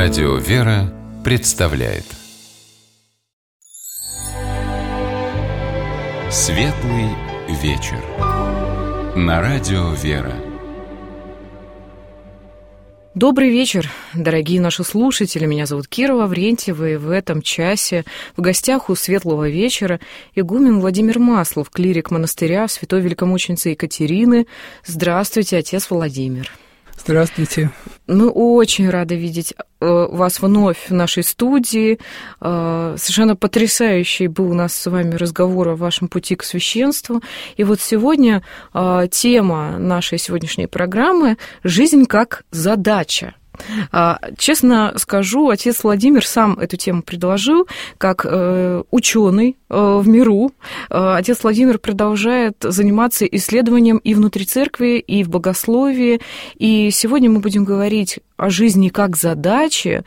Радио «Вера» представляет Светлый вечер на Радио «Вера». Добрый вечер, дорогие наши слушатели. Меня зовут Кира Лаврентьева, и в этом часе в гостях у Светлого вечера игумен Владимир Маслов, клирик монастыря Святой Великомученицы Екатерины. Здравствуйте, отец Владимир. Здравствуйте. Мы очень рады видеть вас вновь в нашей студии. Совершенно потрясающий был у нас с вами разговор о вашем пути к священству. И вот сегодня тема нашей сегодняшней программы «Жизнь как задача». Честно скажу, отец Владимир сам эту тему предложил, как ученый в миру. Отец Владимир продолжает заниматься исследованием и внутри церкви, и в богословии. И сегодня мы будем говорить о жизни как задаче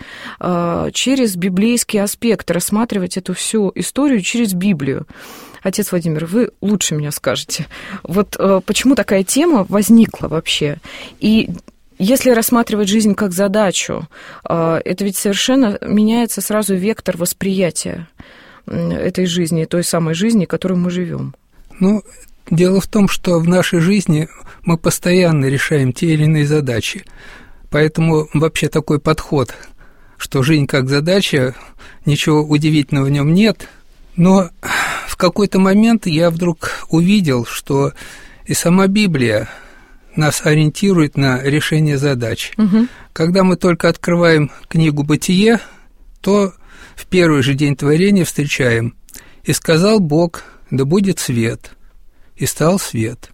через библейский аспект, рассматривать эту всю историю через Библию. Отец Владимир, вы лучше меня скажете. Вот почему такая тема возникла вообще? И если рассматривать жизнь как задачу, это ведь совершенно меняется сразу вектор восприятия этой жизни, той самой жизни, в которой мы живем. Ну, дело в том, что в нашей жизни мы постоянно решаем те или иные задачи. Поэтому вообще такой подход, что жизнь как задача, ничего удивительного в нем нет. Но в какой-то момент я вдруг увидел, что и сама Библия нас ориентирует на решение задач. Угу. Когда мы только открываем книгу «Бытие», то в первый же день творения встречаем «И сказал Бог, да будет свет, и стал свет».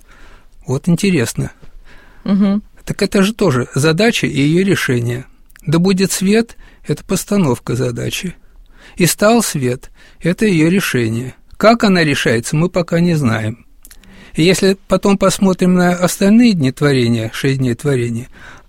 Вот интересно. Угу. Так это же тоже задача и ее решение. «Да будет свет» – это постановка задачи. «И стал свет» – это ее решение. Как она решается, мы пока не знаем. И если потом посмотрим на остальные дни творения, 6 дней творения,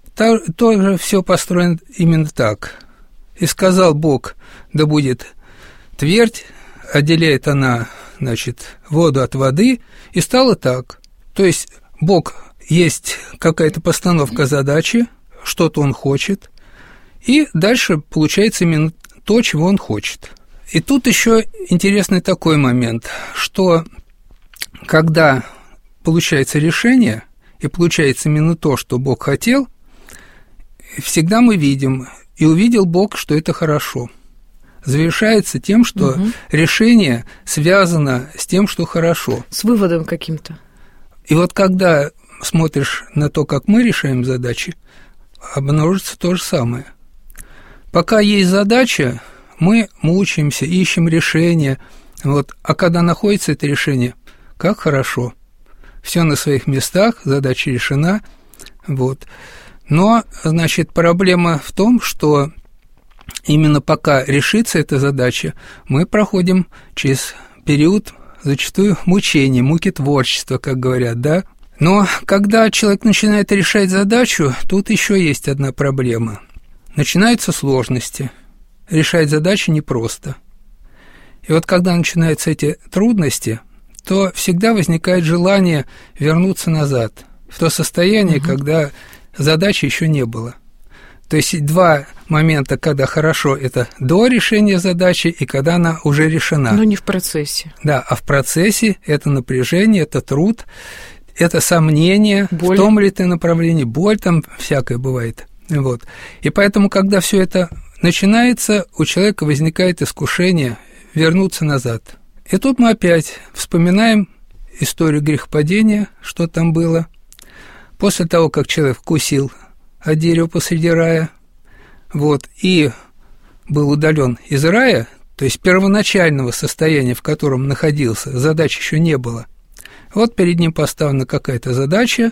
тоже все построено именно так. «И сказал Бог, да будет твердь, отделяет она, воду от воды, и стало так». То есть Бог есть какая-то постановка задачи, что-то Он хочет, и дальше получается именно то, чего Он хочет. И тут еще интересный такой момент, что когда получается решение, и получается именно то, что Бог хотел, всегда мы видим, и увидел Бог, что это хорошо. Завершается тем, что решение связано с тем, что хорошо. С выводом каким-то. И вот когда смотришь на то, как мы решаем задачи, обнаружится то же самое. Пока есть задача, мы мучаемся, ищем решение. А когда находится это решение, как хорошо. Все на своих местах, задача решена. Но, проблема в том, что именно пока решится эта задача, мы проходим через период зачастую мучений, муки творчества, как говорят, да? Но когда человек начинает решать задачу, тут еще есть одна проблема. Начинаются сложности. Решать задачи непросто. И вот когда начинаются эти трудности, то всегда возникает желание вернуться назад, в то состояние, когда задачи еще не было. То есть два момента, когда хорошо, это до решения задачи и когда она уже решена. Но не в процессе. Да, а в процессе это напряжение, это труд, это сомнение, боль. В том ли ты направлении, боль там всякое бывает. И поэтому, когда все это начинается, у человека возникает искушение вернуться назад. И тут мы опять вспоминаем историю грехопадения, что там было. После того, как человек вкусил от дерева посреди рая, и был удален из рая, то есть первоначального состояния, в котором находился, задачи еще не было. Перед ним поставлена какая-то задача,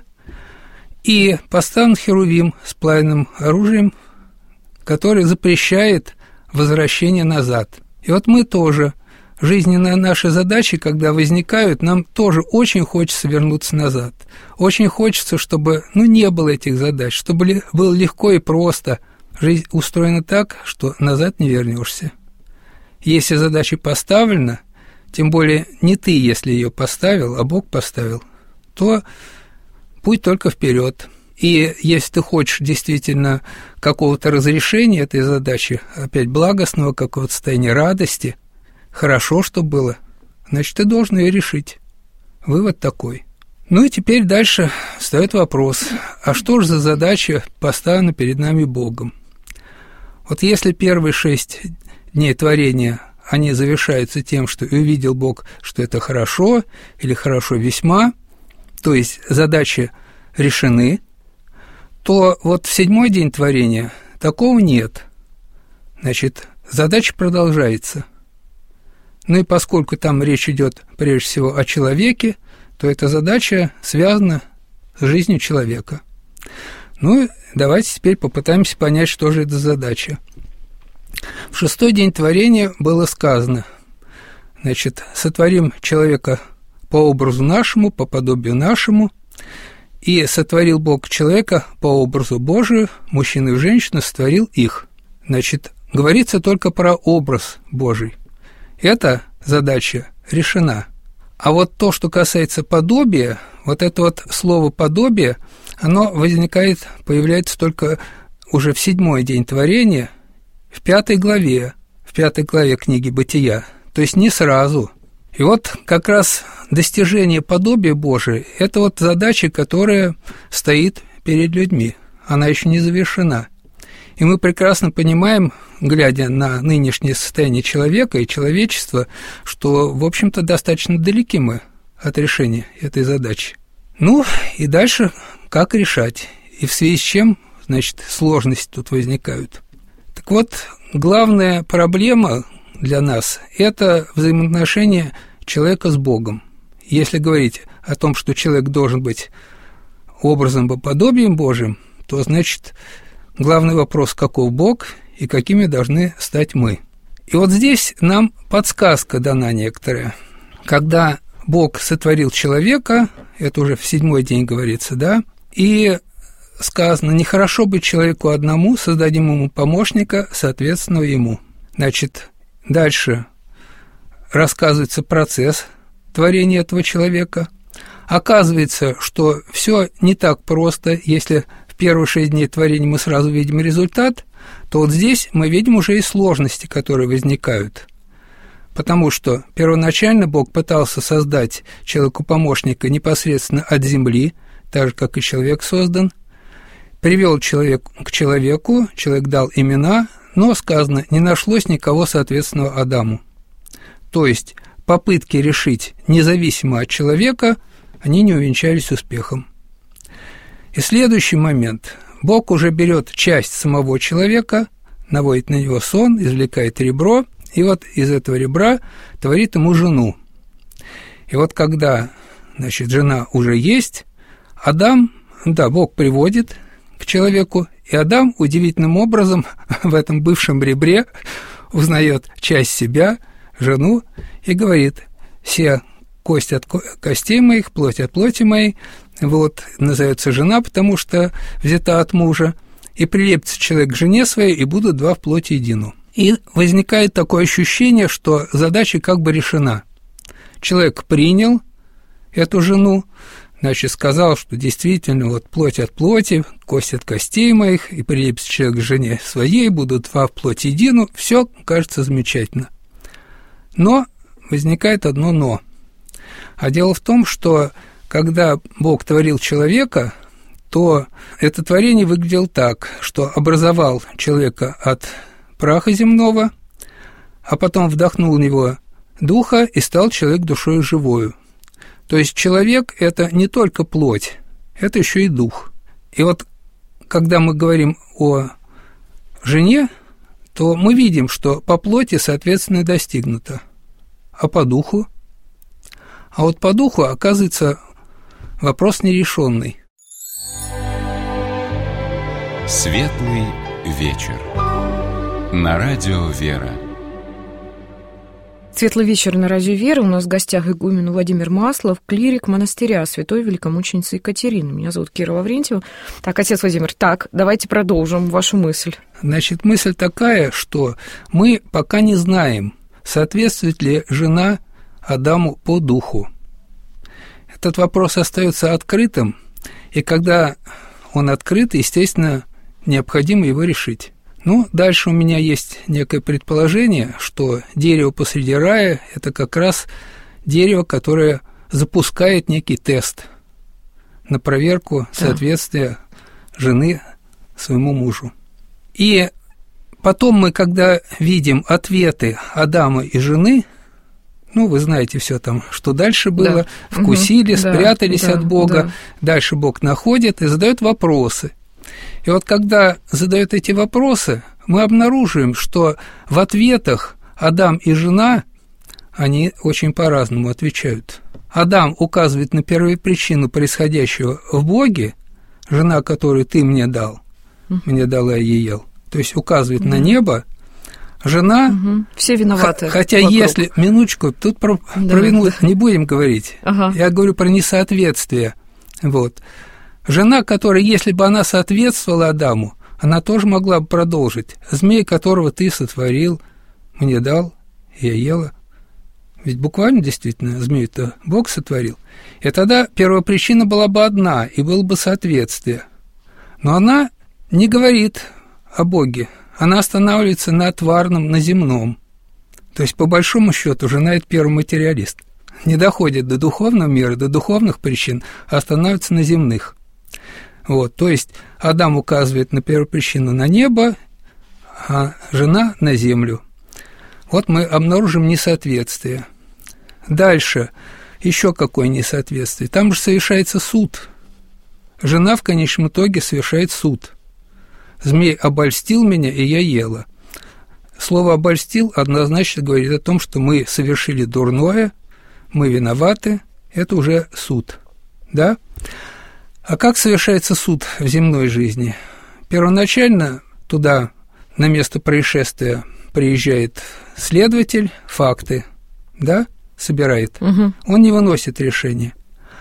и поставлен херувим с пламенным оружием, который запрещает возвращение назад. И мы тоже. Жизненные наши задачи, когда возникают, нам тоже очень хочется вернуться назад. Очень хочется, чтобы не было этих задач, чтобы было легко и просто. Жизнь устроена так, что назад не вернешься. Если задача поставлена, тем более не ты, если ее поставил, а Бог поставил, то путь только вперед. И если ты хочешь действительно какого-то разрешения этой задачи, опять благостного какого-то состояния радости, хорошо, что было, значит, ты должен ее решить. Вывод такой. Ну и теперь дальше встает вопрос, а что же за задача поставлена перед нами Богом? Вот если первые 6 дней творения, они завершаются тем, что и увидел Бог, что это хорошо или хорошо весьма, то есть задачи решены, то вот в 7-й день творения такого нет. Значит, задача продолжается. Ну и поскольку там речь идет прежде всего о человеке, то эта задача связана с жизнью человека. Ну, давайте теперь попытаемся понять, что же это за задача. В 6-й день творения было сказано, значит, сотворим человека по образу нашему, по подобию нашему, и сотворил Бог человека по образу Божию, мужчину и женщину сотворил их. Значит, говорится только про образ Божий. Эта задача решена. А вот то, что касается подобия, вот это вот слово «подобие», оно возникает, появляется только уже в 7-й день творения, в 5 главе книги «Бытия», то есть не сразу. И вот как раз достижение подобия Божия – это вот задача, которая стоит перед людьми, она еще не завершена. И мы прекрасно понимаем, глядя на нынешнее состояние человека и человечества, что, в общем-то, достаточно далеки мы от решения этой задачи. Ну, и дальше как решать, и в связи с чем, значит, сложности тут возникают. Так вот, главная проблема для нас – это взаимоотношения человека с Богом. Если говорить о том, что человек должен быть образом и подобием Божьим, то, значит, главный вопрос, каков Бог и какими должны стать мы. И вот здесь нам подсказка дана некоторая. Когда Бог сотворил человека, это уже в 7-й день говорится, да, и сказано, нехорошо быть человеку одному, создадим ему помощника, соответственного ему. Значит, дальше рассказывается процесс творения этого человека. Оказывается, что все не так просто, если в первые 6 дней творения мы сразу видим результат, то вот здесь мы видим уже и сложности, которые возникают. Потому что первоначально Бог пытался создать человеку помощника непосредственно от земли, так же, как и человек создан, привел человек к человеку, человек дал имена, но, сказано, не нашлось никого соответственного Адаму. То есть попытки решить независимо от человека, они не увенчались успехом. И следующий момент. Бог уже берет часть самого человека, наводит на него сон, извлекает ребро, и вот из этого ребра творит ему жену. И вот когда, значит, жена уже есть, Адам, да, Бог приводит к человеку, и Адам удивительным образом в этом бывшем ребре узнает часть себя, жену, и говорит: «Се кость от костей моих, плоть от плоти моей», вот, назовется жена, потому что взята от мужа, и прилепится человек к жене своей, и будут два в плоти едину. И возникает такое ощущение, что задача как бы решена. Человек принял эту жену, значит, сказал, что действительно вот плоть от плоти, кость от костей моих, и прилепится человек к жене своей, будут два в плоти едину, все кажется замечательно. Но возникает одно «но». А дело в том, что когда Бог творил человека, то это творение выглядело так, что образовал человека от праха земного, а потом вдохнул в него духа, и стал человек душою живою. То есть человек – это не только плоть, это еще и дух. И вот когда мы говорим о жене, то мы видим, что по плоти, соответственно, достигнуто, а по духу? А вот по духу, оказывается, вопрос нерешенный. Светлый вечер. На радио «Вера». Светлый вечер на радио «Вера». У нас в гостях игумен Владимир Маслов, клирик монастыря святой великомученицы Екатерины. Меня зовут Кира Лаврентьева. Так, отец Владимир, давайте продолжим вашу мысль. Значит, мысль такая, что мы пока не знаем, соответствует ли жена Адаму по духу. Этот вопрос остается открытым, и когда он открыт, и, естественно, необходимо его решить. Ну, дальше у меня есть некое предположение, что дерево посреди рая – это как раз дерево, которое запускает некий тест на проверку соответствия жены своему мужу. И потом мы, когда видим ответы Адама и жены, ну, вы знаете все там, что дальше было, вкусили, спрятались от Бога, дальше Бог находит и задает вопросы. И вот когда задают эти вопросы, мы обнаруживаем, что в ответах Адам и жена, они очень по-разному отвечают. Адам указывает на первопричину происходящего в Боге, жена, которую ты мне дал, мне дала, я ел. То есть указывает на небо, жена... Все виноваты. Хотя вокруг. Если... Минуточку, тут про вину не будем говорить. Я говорю про несоответствие. Вот. Жена, которая, если бы она соответствовала Адаму, она тоже могла бы продолжить. Змей, которого ты сотворил, мне дал, я ела. Ведь буквально, действительно, змею-то Бог сотворил. И тогда первопричина была бы одна, и было бы соответствие. Но она не говорит о Боге. Она останавливается на тварном, на земном. То есть, по большому счету, жена – это первый материалист. Не доходит до духовного мира, до духовных причин, а останавливается на земных. Вот, то есть, Адам указывает на первопричину на небо, а жена – на землю. Вот мы обнаружим несоответствие. Дальше еще какое несоответствие? Там же совершается суд. Жена в конечном итоге совершает суд. Змей обольстил меня, и я ела. Слово «обольстил» однозначно говорит о том, что мы совершили дурное, мы виноваты, это уже суд. Да? А как совершается суд в земной жизни? Первоначально туда, на место происшествия, приезжает следователь, факты, да, собирает. Он не выносит решение.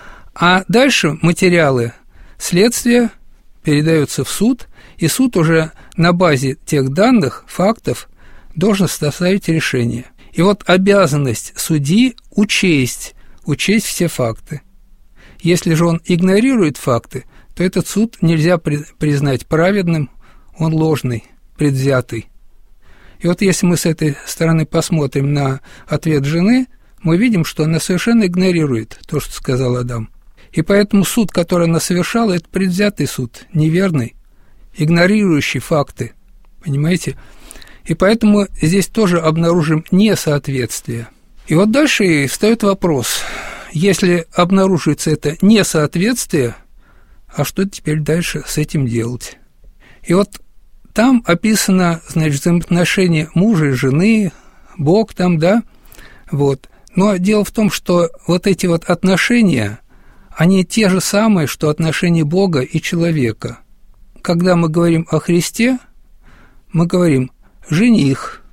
А дальше материалы следствия передаются в суд, и суд уже на базе тех данных, фактов, должен составить решение. И вот обязанность судьи учесть все факты. Если же он игнорирует факты, то этот суд нельзя признать праведным, он ложный, предвзятый. И вот если мы с этой стороны посмотрим на ответ жены, мы видим, что она совершенно игнорирует то, что сказал Адам. И поэтому суд, который она совершала, это предвзятый суд, неверный, игнорирующий факты, понимаете? И поэтому здесь тоже обнаружим несоответствие. И вот дальше встает вопрос, если обнаруживается это несоответствие, а что теперь дальше с этим делать? И вот там описано, значит, взаимоотношения мужа и жены, Бог там, да, вот. Но дело в том, что вот эти вот отношения, они те же самые, что отношения Бога и человека. Когда мы говорим о Христе, мы говорим «жених»,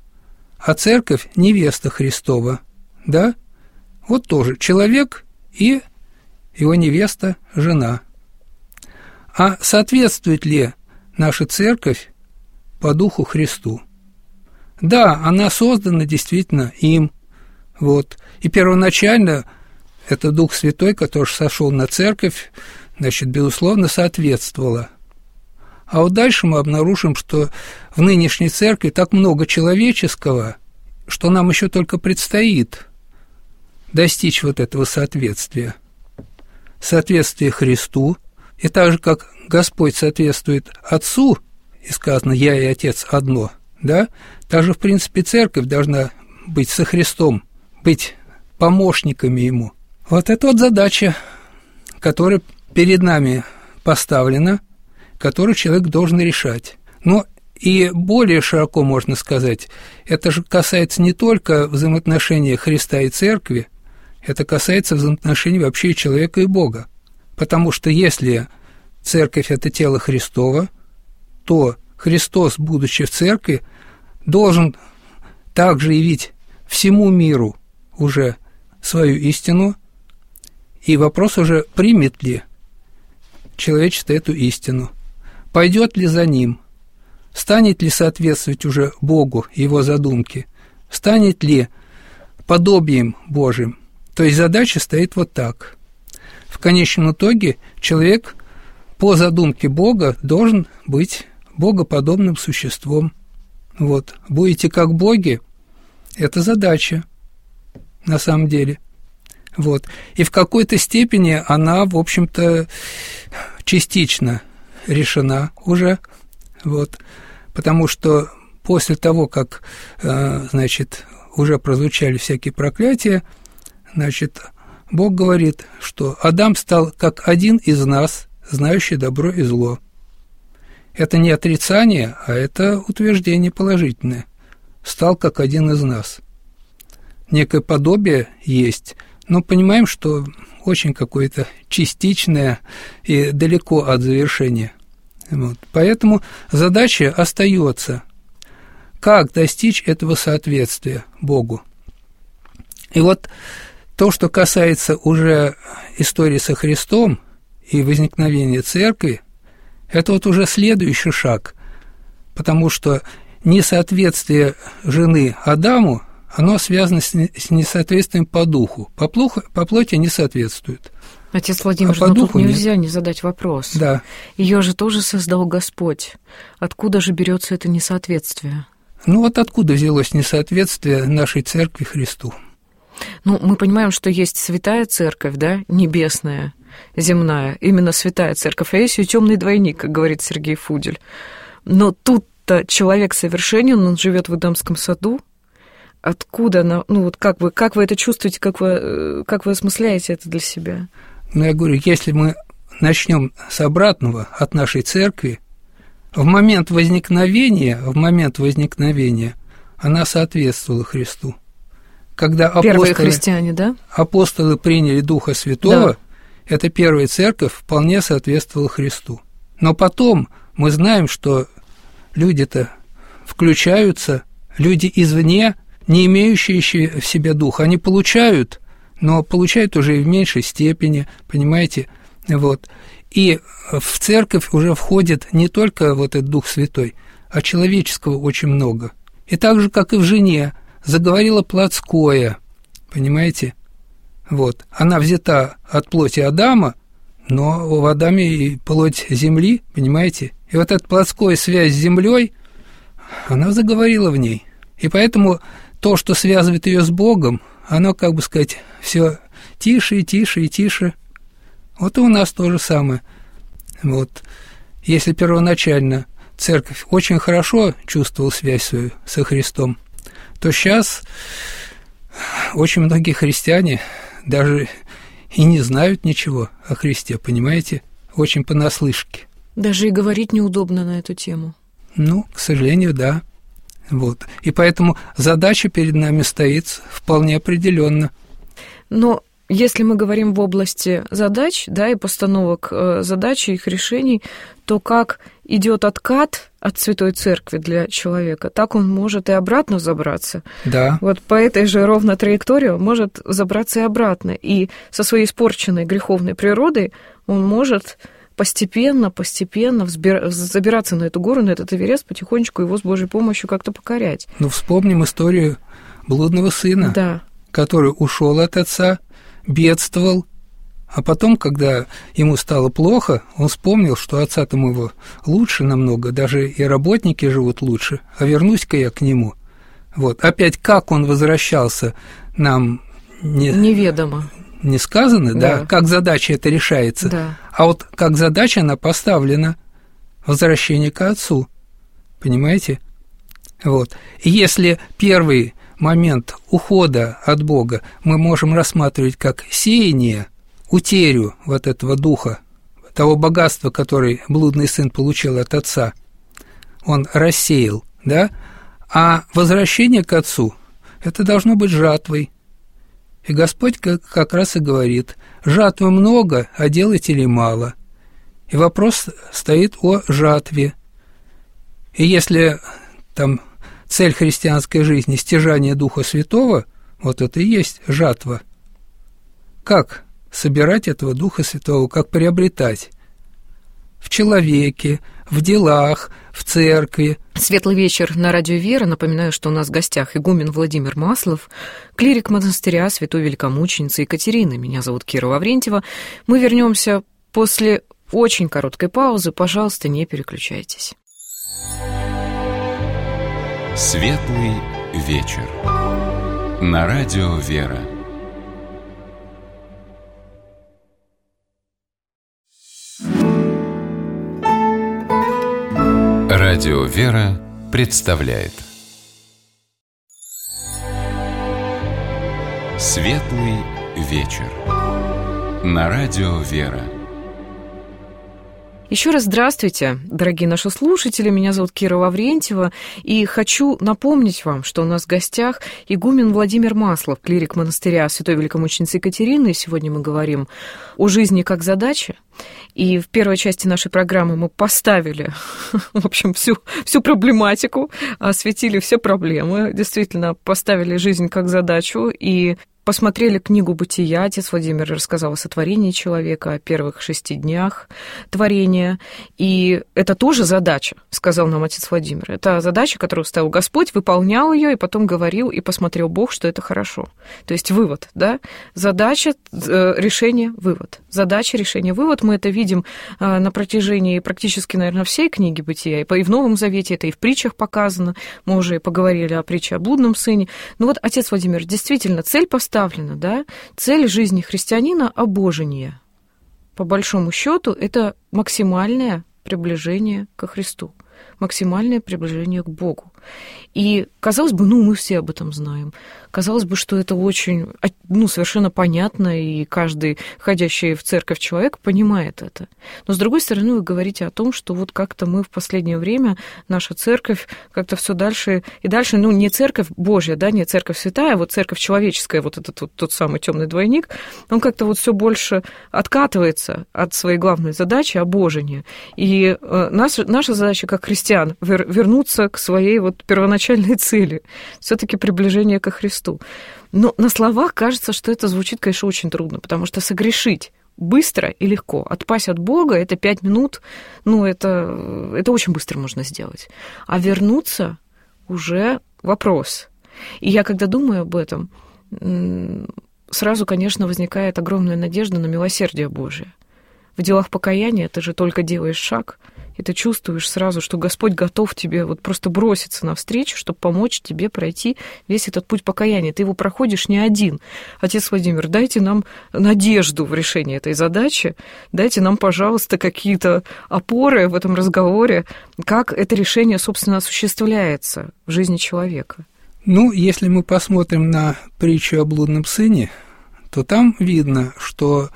а церковь – невеста Христова, да? Вот тоже человек и его невеста – жена. А соответствует ли наша церковь по Духу Христу? Да, она создана действительно им, вот. И первоначально это Дух Святой, который сошел на церковь, значит, безусловно, соответствовало. А вот дальше мы обнаружим, что в нынешней церкви так много человеческого, что нам еще только предстоит достичь вот этого соответствия. Соответствие Христу, и так же, как Господь соответствует Отцу, и сказано «Я и Отец одно», да, так же, в принципе, церковь должна быть со Христом, быть помощниками Ему. Вот это вот задача, которая перед нами поставлена, которую человек должен решать. Но и более широко можно сказать, это же касается не только взаимоотношения Христа и Церкви, это касается взаимоотношений вообще и человека и Бога. Потому что если Церковь – это тело Христово, то Христос, будучи в Церкви, должен также явить всему миру уже свою истину, и вопрос уже, примет ли человечество эту истину, пойдет ли за ним, станет ли соответствовать уже Богу, Его задумке, станет ли подобием Божьим. То есть задача стоит вот так. В конечном итоге человек по задумке Бога должен быть богоподобным существом. Вот. Будете как боги – это задача на самом деле. Вот. И в какой-то степени она, в общем-то, частично решена уже. Вот. Потому что после того, как, значит, уже прозвучали всякие проклятия, значит, Бог говорит, что Адам стал как один из нас, знающий добро и зло. Это не отрицание, а это утверждение положительное. Стал как один из нас. Некое подобие есть, но понимаем, что очень какое-то частичное и далеко от завершения. Вот. Поэтому задача остается. Как достичь этого соответствия Богу? И вот то, что касается уже истории со Христом и возникновения Церкви, это вот уже следующий шаг, потому что несоответствие жены Адаму, оно связано с несоответствием по духу. По плоти не соответствует. Отец Владимир, по тут духу нельзя не задать вопрос. Да. Ее же тоже создал Господь. Откуда же берется это несоответствие? Ну вот откуда взялось несоответствие нашей Церкви Христу? Ну, мы понимаем, что есть святая церковь, да, небесная, земная, именно святая церковь, а есть ее темный двойник, как говорит Сергей Фудель. Но тут-то человек совершенен, он живет в Эдемском саду. Откуда, ну вот как вы это чувствуете, как вы осмысляете это для себя? Ну, я говорю, если мы начнем с обратного, от нашей церкви, в момент возникновения она соответствовала Христу. Когда первые христиане, да? Апостолы приняли Духа Святого, да. Эта первая церковь вполне соответствовала Христу. Но потом мы знаем, что люди-то включаются, люди извне, не имеющие в себе духа, они получают, но получают уже и в меньшей степени, понимаете, вот. И в церковь уже входит не только вот этот Дух Святой, а человеческого очень много. И так же, как и в жене, заговорило плотское, понимаете, вот. Она взята от плоти Адама, но в Адаме и плоть земли, понимаете, и вот эта плотская связь с землей, она заговорила в ней, и поэтому то, что связывает ее с Богом, оно, как бы сказать, все тише и тише и тише. Вот и у нас то же самое. Вот. Если первоначально церковь очень хорошо чувствовала связь свою со Христом, то сейчас очень многие христиане даже и не знают ничего о Христе, понимаете? Очень понаслышке. Даже и говорить неудобно на эту тему. Ну, к сожалению, да. Вот. И поэтому задача перед нами стоит вполне определенно. Но если мы говорим в области задач, да, и постановок задач и их решений, то как идет откат от Святой Церкви для человека, так он может и обратно забраться. Да. Вот по этой же ровно траектории он может забраться и обратно. И со своей испорченной греховной природой он может постепенно забираться на эту гору, на этот Эверест, потихонечку его с Божьей помощью как-то покорять. Ну, вспомним историю блудного сына, да, который ушел от отца, бедствовал, а потом, когда ему стало плохо, он вспомнил, что отца-то моего лучше намного, даже и работники живут лучше, а вернусь-ка я к нему. Вот. Опять, как он возвращался, нам неведомо. Не сказано, да, как задача это решается, да. А вот как задача она поставлена – возвращение к Отцу, понимаете? Вот. И если первый момент ухода от Бога мы можем рассматривать как сеяние, утерю вот этого духа, того богатства, который блудный сын получил от отца, он рассеял, да? А возвращение к Отцу – это должно быть жатвой. И Господь как раз и говорит: жатвы много, а делателей мало. И вопрос стоит о жатве. И если там цель христианской жизни – стяжание Духа Святого, вот это и есть жатва. Как собирать этого Духа Святого, как приобретать? В человеке, в делах, в церкви. Светлый вечер на радио «Вера». Напоминаю, что у нас в гостях игумен Владимир Маслов, клирик монастыря святой великомученицы Екатерины. Меня зовут Кира Лаврентьева. Мы вернемся после очень короткой паузы. Пожалуйста, не переключайтесь. Светлый вечер. На радио «Вера». Радио «Вера» представляет Светлый вечер. На радио «Вера». Еще раз здравствуйте, дорогие наши слушатели. Меня зовут Кира Лаврентьева. И хочу напомнить вам, что у нас в гостях игумен Владимир Маслов, клирик монастыря Святой Великомученицы Екатерины. И сегодня мы говорим о жизни как задаче. И в первой части нашей программы мы поставили, в общем, всю проблематику, осветили все проблемы, действительно поставили жизнь как задачу и посмотрели книгу «Бытия». Отец Владимир рассказал о сотворении человека, о первых 6 днях творения. И это тоже задача, сказал нам отец Владимир. Это задача, которую ставил Господь, выполнял ее, и потом говорил, и посмотрел Бог, что это хорошо. То есть вывод, да? Задача, решение, вывод. Задача, решение, вывод. Мы это видим на протяжении практически, наверное, всей книги «Бытия». И в Новом Завете это и в притчах показано. Мы уже поговорили о притче о блудном сыне. Ну вот, отец Владимир, действительно, цель поставлена, да? Цель жизни христианина – обожение. По большому счету, это максимальное приближение ко Христу, максимальное приближение к Богу. И, казалось бы, мы все об этом знаем. Казалось бы, что это очень, совершенно понятно, и каждый ходящий в церковь человек понимает это. Но, с другой стороны, вы говорите о том, что вот как-то мы в последнее время, наша церковь как-то все дальше и дальше, не церковь Божья, да, не церковь святая, вот церковь человеческая, вот этот вот тот самый темный двойник, он как-то вот все больше откатывается от своей главной задачи обожения. И наша задача как христиан вернуться к своей вот первоначальной цели, все-таки приближение ко Христу. Но на словах кажется, что это звучит, конечно, очень трудно, потому что согрешить быстро и легко, отпасть от Бога, это 5 минут, это очень быстро можно сделать. А вернуться уже вопрос. И я, когда думаю об этом, сразу, конечно, возникает огромная надежда на милосердие Божие. В делах покаяния ты же только делаешь шаг, и ты чувствуешь сразу, что Господь готов тебе вот просто броситься навстречу, чтобы помочь тебе пройти весь этот путь покаяния. Ты его проходишь не один. Отец Владимир, дайте нам надежду в решении этой задачи, дайте нам, пожалуйста, какие-то опоры в этом разговоре, как это решение, собственно, осуществляется в жизни человека. Если мы посмотрим на притчу о блудном сыне, то там видно, что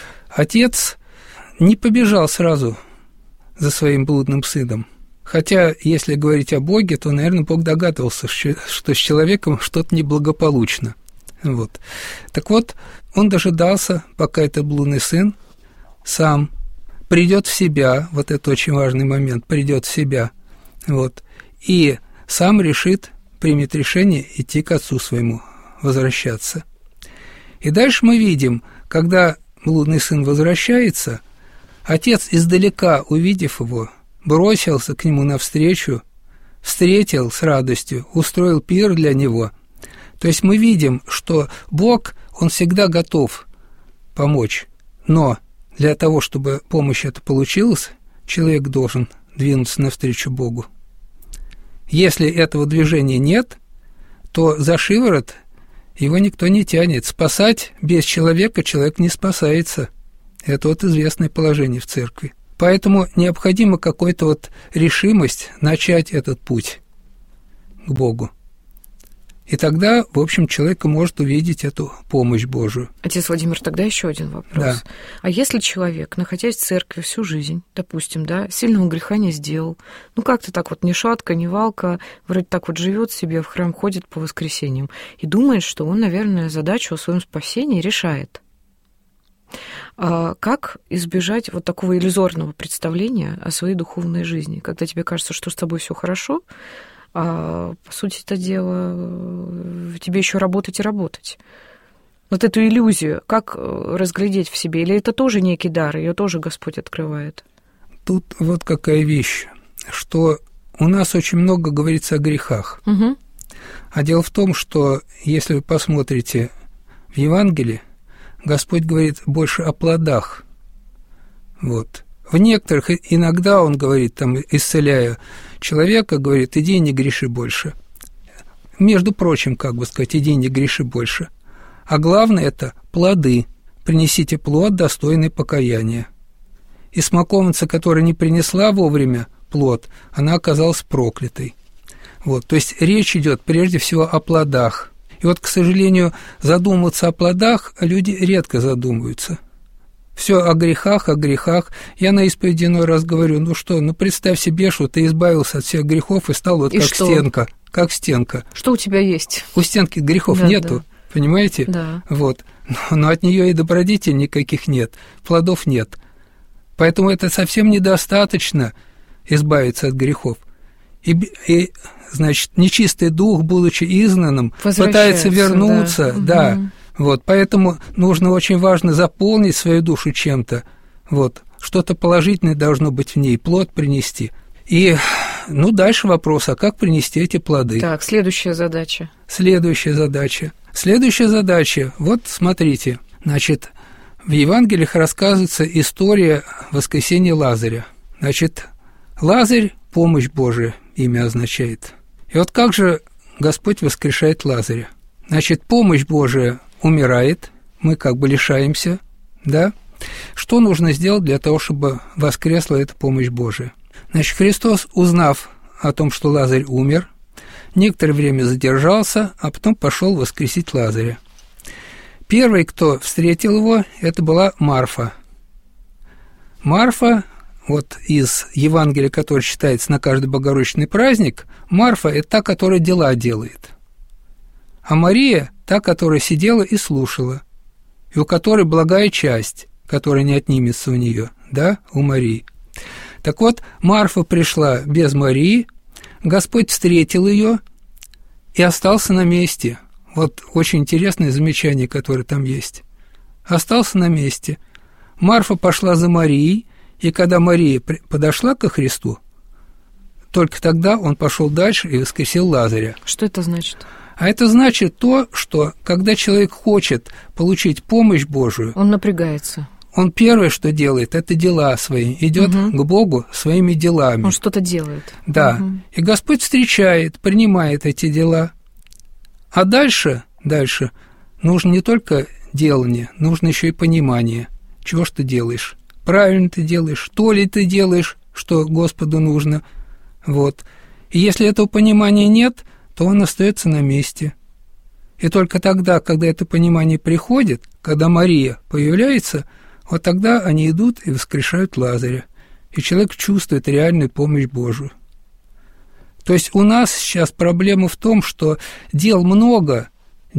отец не побежал сразу за своим блудным сыном. Хотя, если говорить о Боге, то, наверное, Бог догадывался, что с человеком что-то неблагополучно. Вот. Так вот, он дожидался, пока этот блудный сын сам придет в себя, вот это очень важный момент, придет в себя, вот, и сам примет решение идти к отцу своему, возвращаться. И дальше мы видим, когда блудный сын возвращается, отец, издалека увидев его, бросился к нему навстречу, встретил с радостью, устроил пир для него. То есть мы видим, что Бог, Он всегда готов помочь, но для того, чтобы помощь эта получилась, человек должен двинуться навстречу Богу. Если этого движения нет, то за шиворот его никто не тянет. Спасать без человека человек не спасается. Это вот известное положение в церкви. Поэтому необходима какая-то вот решимость начать этот путь к Богу. И тогда, в общем, человек может увидеть эту помощь Божию. Отец Владимир, тогда еще один вопрос. Да. А если человек, находясь в церкви всю жизнь, допустим, да, сильного греха не сделал, как-то так вот ни шатка, ни валка, вроде так вот живет себе, в храм ходит по воскресеньям и думает, что он, наверное, задачу о своем спасении решает. Как избежать вот такого иллюзорного представления о своей духовной жизни, когда тебе кажется, что с тобой все хорошо, а по сути это дело тебе еще работать и работать. Вот эту иллюзию как разглядеть в себе? Или это тоже некий дар, ее тоже Господь открывает? Тут вот какая вещь, что у нас очень много говорится о грехах. Угу. А дело в том, что если вы посмотрите в Евангелии, Господь говорит больше о плодах. Вот. В некоторых иногда он говорит, там, исцеляя человека, говорит, иди не греши больше. Между прочим, как бы сказать, иди не греши больше. А главное – это плоды. Принесите плод, достойный покаяния. И смоковница, которая не принесла вовремя плод, она оказалась проклятой. Вот, то есть речь идет прежде всего о плодах. И вот, к сожалению, задумываться о плодах люди редко задумываются. Все о грехах, о грехах. Я на исповеди иной раз говорю, представь себе, что ты избавился от всех грехов и стал вот и как что? Стенка. Как стенка. Что у тебя есть? У стенки грехов нету, понимаете? Да. Вот. Но от нее и добродетелей никаких нет, плодов нет. Поэтому это совсем недостаточно избавиться от грехов. И значит, нечистый дух, будучи изгнанным, пытается вернуться, да. Угу. Вот, поэтому нужно, очень важно заполнить свою душу чем-то, вот, что-то положительное должно быть в ней, плод принести. И, дальше вопрос, а как принести эти плоды? Так, следующая задача, вот, смотрите, значит, в Евангелиях рассказывается история воскресения Лазаря. Значит, Лазарь – помощь Божия, имя означает. И вот как же Господь воскрешает Лазаря? Значит, помощь Божия умирает, мы как бы лишаемся, да? Что нужно сделать для того, чтобы воскресла эта помощь Божия? Значит, Христос, узнав о том, что Лазарь умер, некоторое время задержался, а потом пошел воскресить Лазаря. Первый, кто встретил его, это была Марфа. Марфа, вот из Евангелия, которое читается на каждый богородичный праздник, Марфа – это та, которая дела делает. А Мария – та, которая сидела и слушала, и у которой благая часть, которая не отнимется у нее, да, у Марии. Так вот, Марфа пришла без Марии, Господь встретил ее и остался на месте. Вот очень интересное замечание, которое там есть. Остался на месте. Марфа пошла за Марией, и когда Мария подошла ко Христу, только тогда он пошел дальше и воскресил Лазаря. Что это значит? А это значит то, что когда человек хочет получить помощь Божию, он напрягается. Он первое, что делает, это дела свои, идет к Богу своими делами. Он что-то делает. Да. И Господь встречает, принимает эти дела. А дальше нужно не только делание, нужно еще и понимание, чего ж ты делаешь. Правильно ты делаешь, то ли ты делаешь, что Господу нужно. Вот. И если этого понимания нет, то он остается на месте. И только тогда, когда это понимание приходит, когда Мария появляется, вот тогда они идут и воскрешают Лазаря. И человек чувствует реальную помощь Божию. То есть у нас сейчас проблема в том, что дел много,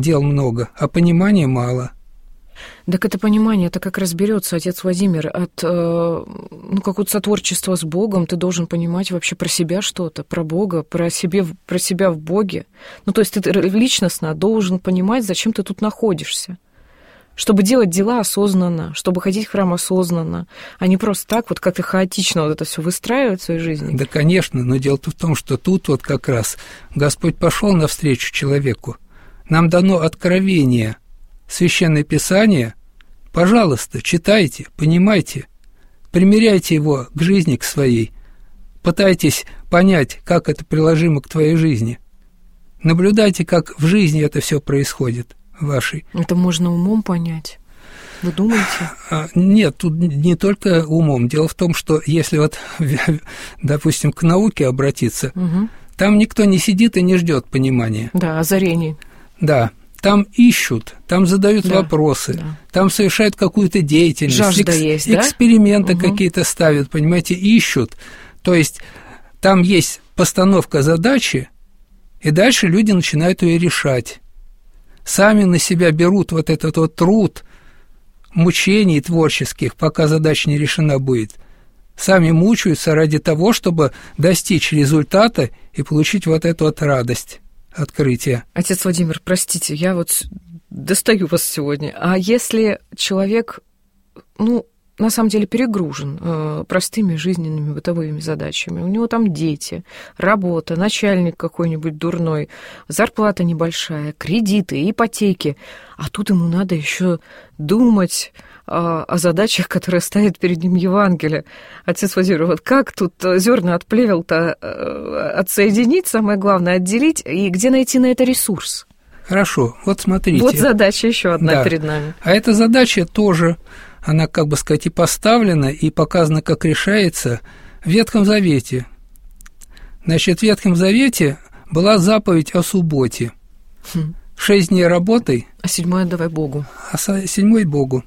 а понимания мало. Так это понимание, это как разберется, отец Владимир, от какого-то сотворчества с Богом ты должен понимать вообще про себя что-то, про Бога, про себя в Боге. То есть ты личностно должен понимать, зачем ты тут находишься. Чтобы делать дела осознанно, чтобы ходить в храм осознанно, а не просто так вот как-то хаотично вот это все выстраивать в своей жизни. Да, конечно, но дело-то в том, что тут вот как раз Господь пошел навстречу человеку. Нам дано откровение, Священное Писание. Пожалуйста, читайте, понимайте, примеряйте его к жизни, к своей. Пытайтесь понять, как это приложимо к твоей жизни. Наблюдайте, как в жизни это все происходит. Вашей. Это можно умом понять? Вы думаете? Нет, тут не только умом. Дело в том, что если вот, допустим, к науке обратиться, там никто не сидит и не ждет понимания. Да, озарений. Да, там ищут, там задают вопросы, там совершают какую-то деятельность, жажда есть, эксперименты какие-то ставят, понимаете, ищут. То есть там есть постановка задачи, и дальше люди начинают ее решать. Сами на себя берут вот этот вот труд мучений творческих, пока задача не решена будет. Сами мучаются ради того, чтобы достичь результата и получить вот эту вот радость, открытие. Отец Владимир, простите, я вот достаю вас сегодня. А если человек, на самом деле перегружен простыми жизненными бытовыми задачами. У него там дети, работа, начальник какой-нибудь дурной, зарплата небольшая, кредиты, ипотеки. А тут ему надо еще думать о задачах, которые ставит перед ним Евангелие. Отец Владимир, вот как тут зерна от плевел-то отсоединить, самое главное, отделить, и где найти на это ресурс? Хорошо, вот смотрите. Вот задача еще одна перед нами. А эта задача тоже, она, как бы сказать, и поставлена, и показана, как решается в Ветхом Завете. Значит, в Ветхом Завете была заповедь о субботе. 6 дней работай, а 7-й отдавай Богу. А 7-й Богу.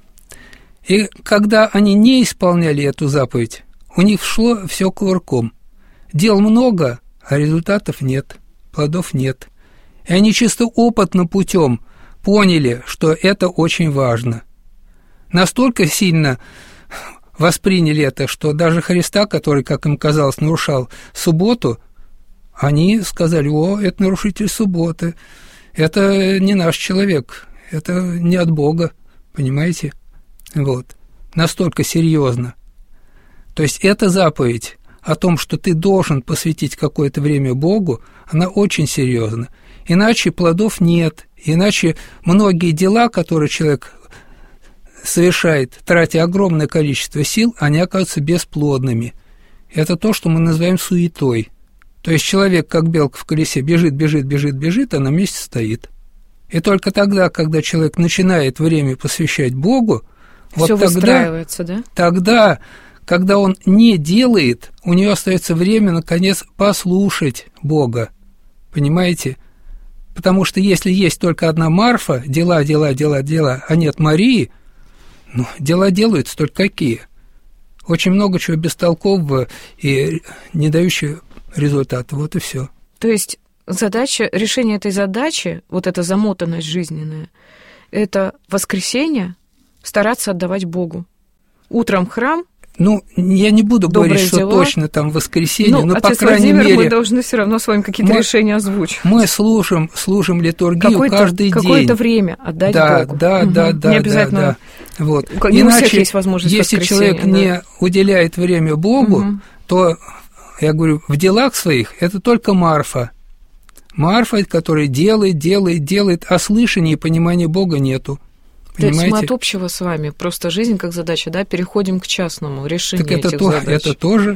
И когда они не исполняли эту заповедь, у них шло все кувырком. Дел много, а результатов нет, плодов нет. И они чисто опытным путем поняли, что это очень важно. Настолько сильно восприняли это, что даже Христа, который, как им казалось, нарушал субботу, они сказали: о, это нарушитель субботы, это не наш человек, это не от Бога, понимаете? Вот. Настолько серьезно. То есть эта заповедь о том, что ты должен посвятить какое-то время Богу, она очень серьезна. Иначе плодов нет, иначе многие дела, которые человек совершает, тратя огромное количество сил, они оказываются бесплодными. Это то, что мы называем суетой. То есть человек, как белка в колесе, бежит, а на месте стоит. И только тогда, когда человек начинает время посвящать Богу, всё вот выстраивается, да? Тогда, когда он не делает, у него остается время, наконец, послушать Бога. Понимаете? Потому что если есть только одна Марфа, дела, а нет Марии, ну, дела делаются только какие? Очень много чего бестолкового и не дающего результата. Вот и все. То есть решение этой задачи, вот эта замотанность жизненная, это воскресенье стараться отдавать Богу. Утром храм. Ну, я не буду говорить, что дела. Точно там воскресенье, но по крайней Владимир, мере... мы должны все равно с вами какие-то решения озвучить. Мы служим литургию каждый день. Какое-то время отдать Богу. Да. Не обязательно. Да. Вот. Не у всех есть возможность если человек не уделяет время Богу, то, я говорю, в делах своих это только Марфа. Марфа, которая делает, а слышания и понимания Бога нету. Понимаете? То есть мы от общего с вами, просто жизнь как задача, да, переходим к частному решению этих задач. Это тоже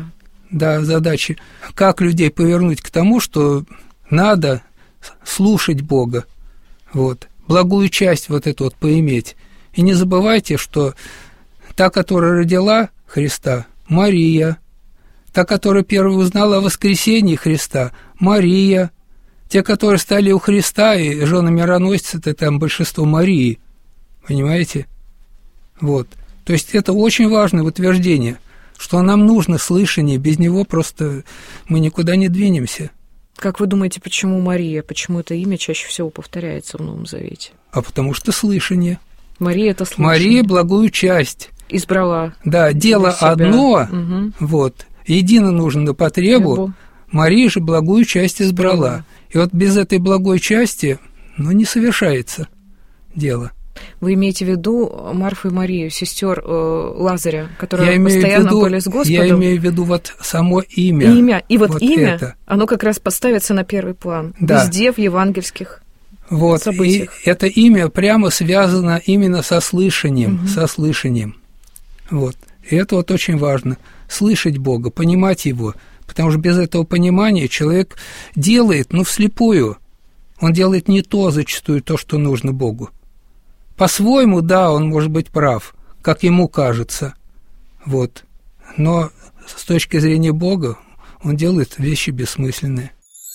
задачи. Как людей повернуть к тому, что надо слушать Бога, вот, благую часть вот эту вот поиметь. И не забывайте, что та, которая родила Христа, Мария, та, которая первая узнала о воскресении Христа, Мария, те, которые стали у Христа, и жены мироносицы, это там большинство Марии. Понимаете? Вот. То есть это очень важное утверждение, что нам нужно слышание, без него просто мы никуда не двинемся. Как вы думаете, почему Мария, почему это имя чаще всего повторяется в Новом Завете? А потому что слышание. Мария – это слышание. Мария благую часть. Избрала. Да, дело одно, вот, едино нужно на потребу, Мария же благую часть избрала. И вот без этой благой части, не совершается дело. Вы имеете в виду Марфу и Марию, сестер Лазаря, которые постоянно были с Господом? Я имею в виду вот само имя. И вот имя, это. Оно как раз поставится на первый план, везде в евангельских событиях. И это имя прямо связано именно со слышанием, Вот. И это вот очень важно, слышать Бога, понимать Его, потому что без этого понимания человек делает, вслепую. Он делает не то зачастую, то, что нужно Богу. По-своему, да, он может быть прав, как ему кажется, вот. Но с точки зрения Бога он делает вещи бессмысленные.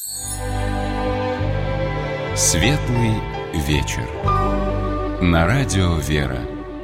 Светлый вечер. На радио «Вера».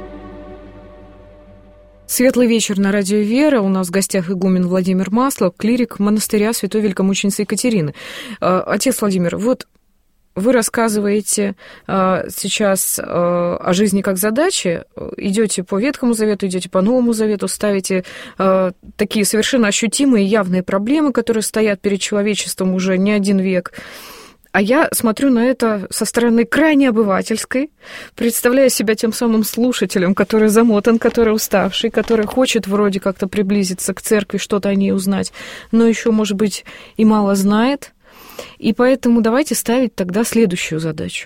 Светлый вечер на радио «Вера». У нас в гостях игумен Владимир Маслов, клирик монастыря святой великомученицы Екатерины. Отец Владимир, вот вы рассказываете сейчас о жизни как задаче, идете по Ветхому Завету, идете по Новому Завету, ставите такие совершенно ощутимые явные проблемы, которые стоят перед человечеством уже не один век. А я смотрю на это со стороны крайне обывательской, представляю себя тем самым слушателем, который замотан, который уставший, который хочет вроде как-то приблизиться к церкви, что-то о ней узнать, но еще, может быть, и мало знает. И поэтому давайте ставить тогда следующую задачу.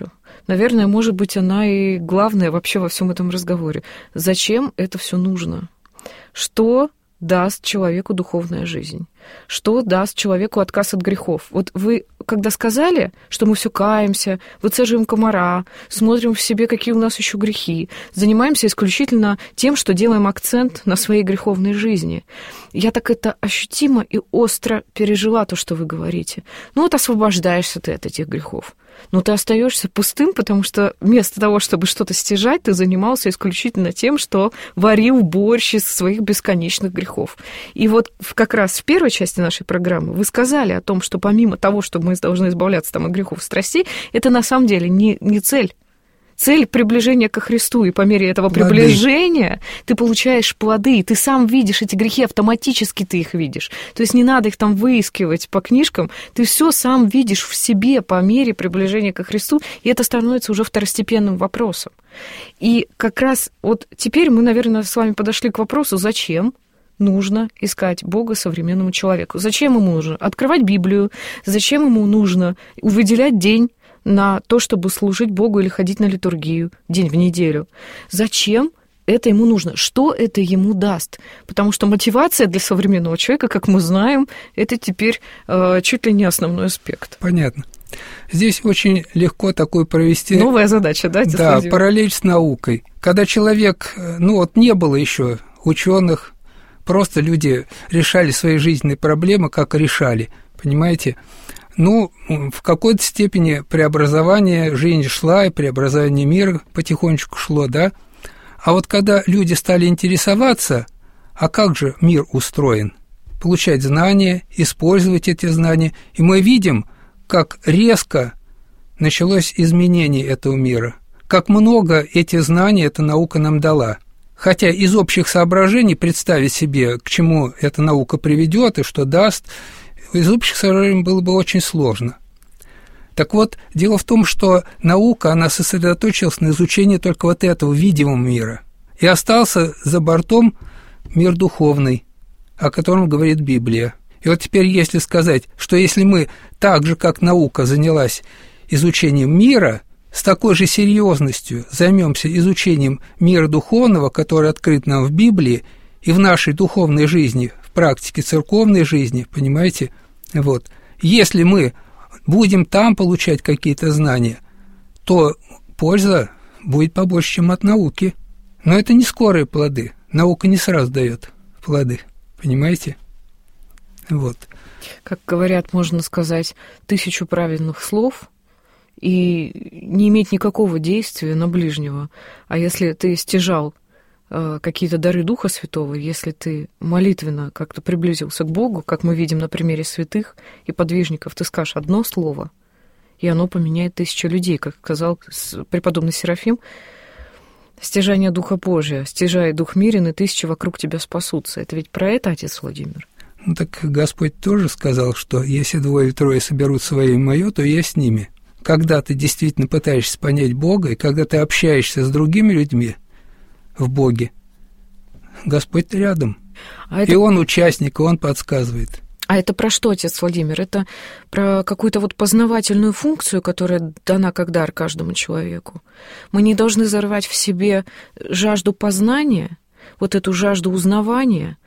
наверное, может быть, она и главная вообще во всем этом разговоре. Зачем это все нужно? Что даст человеку духовная жизнь? Что даст человеку отказ от грехов? Вот вы, когда сказали, что мы все каемся, выцеживаем комара, смотрим в себе, какие у нас еще грехи, занимаемся исключительно тем, что делаем акцент на своей греховной жизни. Я так это ощутимо и остро пережила то, что вы говорите. Ну вот освобождаешься ты от этих грехов. Но ты остаешься пустым, потому что вместо того, чтобы что-то стяжать, ты занимался исключительно тем, что варил борщ из своих бесконечных грехов. И вот как раз в первой части нашей программы вы сказали о том, что помимо того, что мы должны избавляться там от грехов и страстей, это на самом деле не цель. Цель приближения ко Христу, и по мере этого приближения ты получаешь плоды, и ты сам видишь эти грехи, автоматически ты их видишь. То есть не надо их там выискивать по книжкам, ты все сам видишь в себе по мере приближения ко Христу, и это становится уже второстепенным вопросом. И как раз вот теперь мы, наверное, с вами подошли к вопросу, зачем нужно искать Бога современному человеку. Зачем ему нужно открывать Библию, зачем ему нужно выделять день на то, чтобы служить Богу или ходить на литургию день в неделю. Зачем это ему нужно? Что это ему даст? Потому что мотивация для современного человека, как мы знаем, это теперь чуть ли не основной аспект. Понятно. Здесь очень легко такой провести... Новая задача, да? Да, параллель с наукой. Когда человек... не было еще ученых, просто люди решали свои жизненные проблемы, как решали, понимаете? В какой-то степени преобразование жизни шла, и преобразование мира потихонечку шло, да? А вот когда люди стали интересоваться, а как же мир устроен, получать знания, использовать эти знания, и мы видим, как резко началось изменение этого мира, как много эти знания эта наука нам дала. Хотя из общих соображений представить себе, к чему эта наука приведет и что даст, из общих соображений было бы очень сложно. Так вот, дело в том, что наука, она сосредоточилась на изучении только вот этого видимого мира. И остался за бортом мир духовный, о котором говорит Библия. И вот теперь, если сказать, что если мы так же, как наука, занялась изучением мира, с такой же серьезностью займемся изучением мира духовного, который открыт нам в Библии, и в нашей духовной жизни, в практике церковной жизни, понимаете, вот, если мы будем там получать какие-то знания, то польза будет побольше, чем от науки. Но это не скорые плоды. Наука не сразу дает плоды, понимаете? Вот. Как говорят, можно сказать 1000 правильных слов и не иметь никакого действия на ближнего. А если ты стяжал какие-то дары Духа Святого, если ты молитвенно как-то приблизился к Богу, как мы видим на примере святых и подвижников, ты скажешь одно слово, и оно поменяет 1000 людей, как сказал преподобный Серафим, стяжание Духа Божия, стяжай Дух мирен, и 1000 вокруг тебя спасутся. Это ведь про это, отец Владимир? Так Господь тоже сказал, что если 2 или 3 соберутся во имя Мое, то я с ними. Когда ты действительно пытаешься понять Бога, и когда ты общаешься с другими людьми в Боге, Господь рядом. И Он участник, и Он подсказывает. А это про что, отец Владимир? Это про какую-то вот познавательную функцию, которая дана как дар каждому человеку. Мы не должны зарывать в себе жажду познания, вот эту жажду узнавания,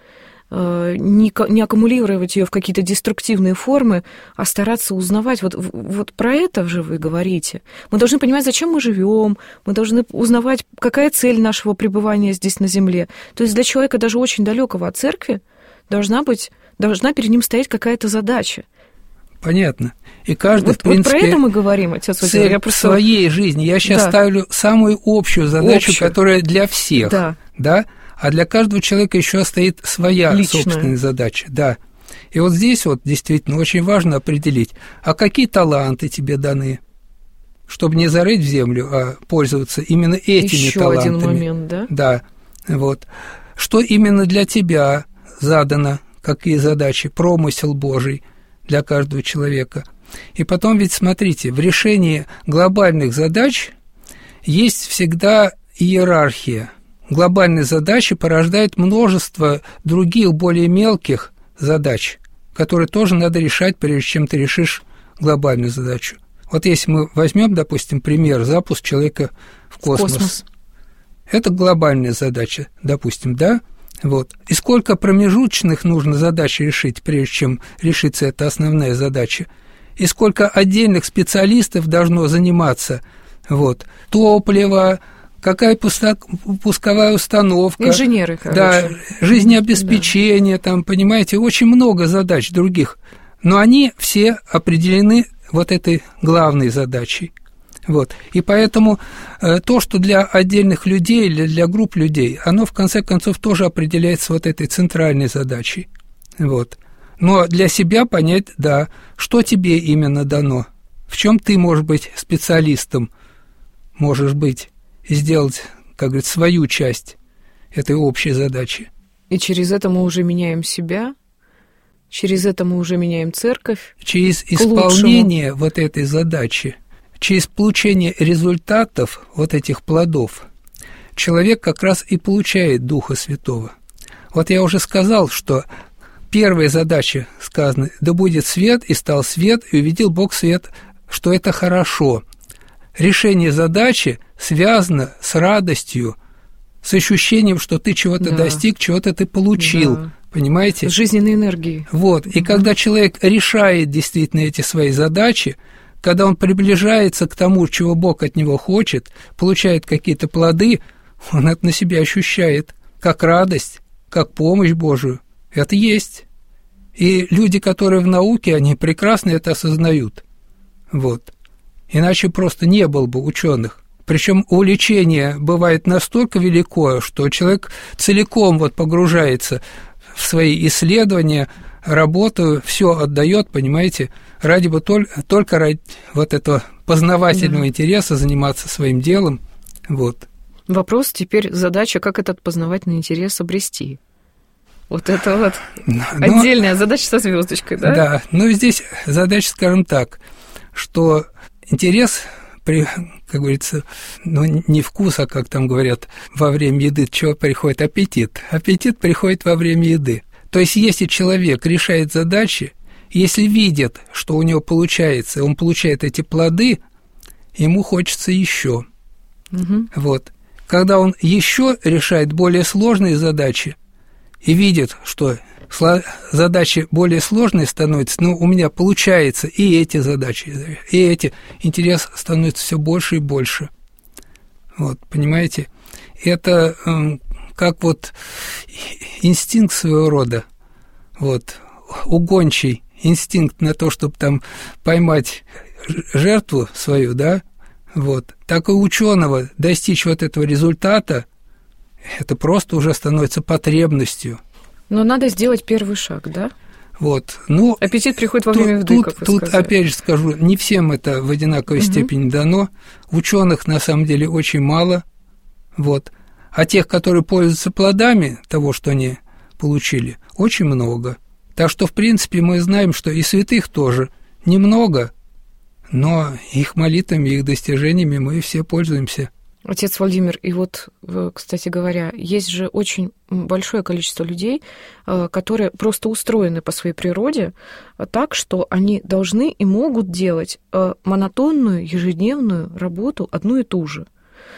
не аккумулировать ее в какие-то деструктивные формы, а стараться узнавать. Вот про это же вы говорите. Мы должны понимать, зачем мы живем, мы должны узнавать, какая цель нашего пребывания здесь на земле. То есть для человека даже очень далекого от церкви должна перед ним стоять какая-то задача. Понятно. И каждый, в принципе, вот про это мы говорим, отец Владимир. Цель в своей жизни. Я сейчас ставлю самую общую задачу, которая для всех. Да? А для каждого человека еще стоит своя собственная задача. Да. И вот здесь вот действительно очень важно определить, а какие таланты тебе даны, чтобы не зарыть в землю, а пользоваться именно этими еще талантами. Еще один момент, да? Да. Вот. Что именно для тебя задано, какие задачи, промысел Божий для каждого человека. И потом ведь, смотрите, в решении глобальных задач есть всегда иерархия. Глобальные задачи порождают множество других, более мелких задач, которые тоже надо решать, прежде чем ты решишь глобальную задачу. Вот если мы возьмем, допустим, пример запуск человека в космос. Это глобальная задача, допустим, да? Вот. И сколько промежуточных нужно задач решить, прежде чем решится эта основная задача? И сколько отдельных специалистов должно заниматься? Вот. Топливо, какая пусковая установка. Инженеры, короче. Да, жизнеобеспечение, там, понимаете, очень много задач других. Но они все определены вот этой главной задачей. Вот. И поэтому то, что для отдельных людей или для групп людей, оно в конце концов тоже определяется вот этой центральной задачей. Вот. Но для себя понять, да, что тебе именно дано, в чем ты можешь быть специалистом, можешь быть, и сделать, как говорится, свою часть этой общей задачи. И через это мы уже меняем себя, через это мы уже меняем церковь. Через исполнение вот этой задачи, через получение результатов вот этих плодов человек как раз и получает Духа Святого. Вот я уже сказал, что первая задача сказана: «Да будет свет, и стал свет, и увидел Бог свет, что это хорошо». Решение задачи связано с радостью, с ощущением, что ты чего-то достиг, чего-то ты получил, понимаете? С жизненной энергией. Вот, и когда человек решает действительно эти свои задачи, когда он приближается к тому, чего Бог от него хочет, получает какие-то плоды, он это на себя ощущает как радость, как помощь Божию. Это есть. И люди, которые в науке, они прекрасно это осознают. Вот. Иначе просто не было бы ученых. Причем увлечение бывает настолько велико, что человек целиком вот погружается в свои исследования, работу, все отдает, понимаете, только ради вот этого познавательного интереса заниматься своим делом. Вот. Вопрос теперь, задача, как этот познавательный интерес обрести. Вот это вот отдельная задача со звездочкой, да? Да, но здесь задача, скажем так, что интерес, как говорится, не вкус, а как там говорят, во время еды, чего приходит аппетит. Аппетит приходит во время еды. То есть, если человек решает задачи, если видит, что у него получается, он получает эти плоды, ему хочется еще. Вот. Когда он еще решает более сложные задачи и видит, что задачи более сложные становятся, но у меня получается и эти задачи, и эти, интерес становится все больше и больше. Вот, понимаете? Это как вот инстинкт своего рода, вот, угончий инстинкт на то, чтобы там поймать жертву свою, да, вот, так и ученого достичь вот этого результата, это просто уже становится потребностью. Но надо сделать первый шаг, да? Вот, ну, аппетит приходит во время еды, как вы сказали. Тут, опять же скажу, не всем это в одинаковой степени дано. Ученых на самом деле очень мало, вот. А тех, которые пользуются плодами того, что они получили, очень много. Так что, в принципе, мы знаем, что и святых тоже немного, но их молитвами, их достижениями мы все пользуемся. Отец Владимир, и вот, кстати говоря, есть же очень большое количество людей, которые просто устроены по своей природе так, что они должны и могут делать монотонную ежедневную работу одну и ту же.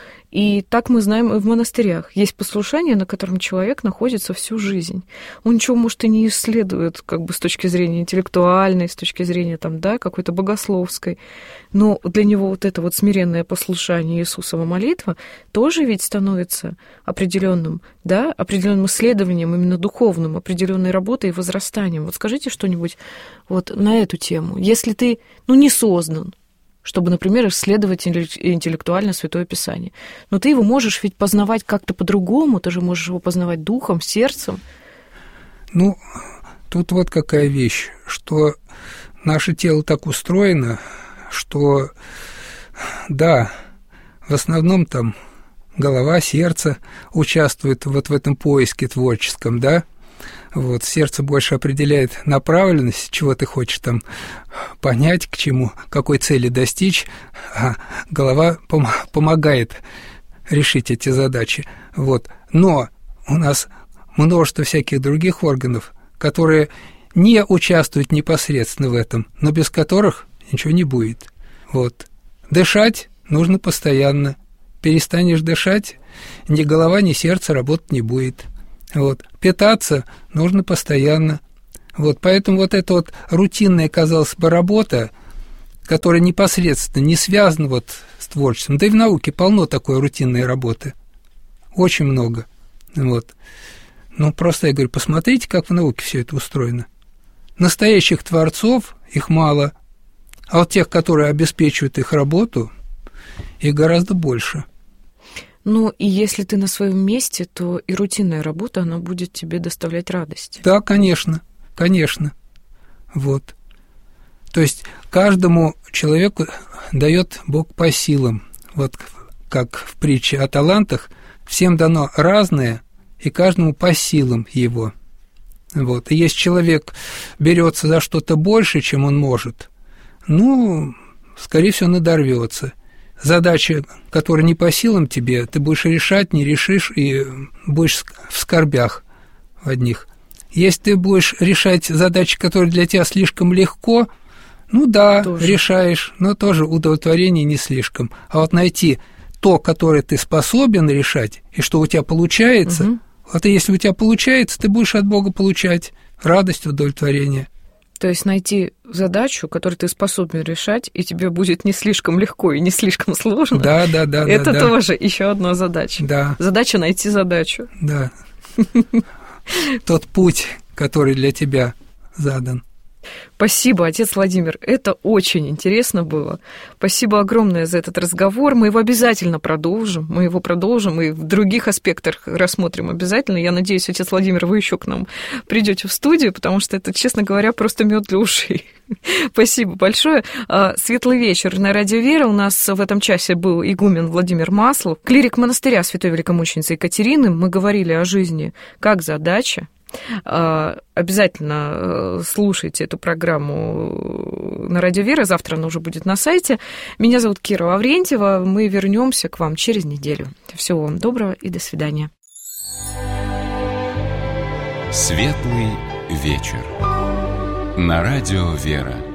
И так мы знаем и в монастырях. Есть послушание, на котором человек находится всю жизнь. Он ничего, может, и не исследует, как бы с точки зрения интеллектуальной, с точки зрения там, да, какой-то богословской. Но для него вот это вот смиренное послушание Иисусова молитва тоже ведь становится определенным, да, определенным исследованием, именно духовным, определенной работой и возрастанием. Вот скажите что-нибудь вот на эту тему. Если ты, не создан, чтобы, например, исследовать интеллектуально Святое Писание. Но ты его можешь ведь познавать как-то по-другому, ты же можешь его познавать духом, сердцем. Ну, тут вот какая вещь, что наше тело так устроено, что, да, в основном там голова, сердце участвуют вот в этом поиске творческом, да, вот, сердце больше определяет направленность, чего ты хочешь там понять, к чему, какой цели достичь, а голова помогает решить эти задачи. Вот. Но у нас множество всяких других органов, которые не участвуют непосредственно в этом, но без которых ничего не будет. Вот. Дышать нужно постоянно. Перестанешь дышать, ни голова, ни сердце работать не будет. Вот. Питаться нужно постоянно. Вот. Поэтому вот эта вот рутинная, казалось бы, работа, которая непосредственно не связана вот с творчеством, да и в науке полно такой рутинной работы. Очень много. Вот. Ну, просто я говорю, посмотрите, как в науке все это устроено. Настоящих творцов, их мало, а вот тех, которые обеспечивают их работу, их гораздо больше. Ну, и если ты на своем месте, то и рутинная работа, она будет тебе доставлять радость. Да, конечно, конечно. Вот. То есть каждому человеку дает Бог по силам. Вот как в притче о талантах, всем дано разное, и каждому по силам его. Вот. И если человек берется за что-то больше, чем он может, ну, скорее всего, надорвется. Задачи, которые не по силам тебе, ты будешь решать, не решишь, и будешь в скорбях в одних. Если ты будешь решать задачи, которые для тебя слишком легко, ну да, тоже решаешь, но тоже удовлетворение не слишком. А вот найти то, которое ты способен решать, и что у тебя получается, вот и если у тебя получается, ты будешь от Бога получать радость, удовлетворение. То есть найти задачу, которую ты способен решать, и тебе будет не слишком легко и не слишком сложно. Да. Это тоже еще одна задача. Да. Задача найти задачу. Да. Тот путь, который для тебя задан. Спасибо, отец Владимир, это очень интересно было. Спасибо огромное за этот разговор. Мы его обязательно продолжим. Мы его продолжим и в других аспектах рассмотрим обязательно. Я надеюсь, отец Владимир, вы еще к нам придете в студию, потому что это, честно говоря, просто мед для ушей. Спасибо большое. Светлый вечер на Радио Вера. У нас в этом часе был игумен Владимир Маслов, клирик монастыря Святой Великомученицы Екатерины. Мы говорили о жизни как задача. Обязательно слушайте эту программу на Радио Вера. Завтра она уже будет на сайте. Меня зовут Кира Лаврентьева. Мы вернемся к вам через неделю. Всего вам доброго и до свидания. Светлый вечер на Радио Вера.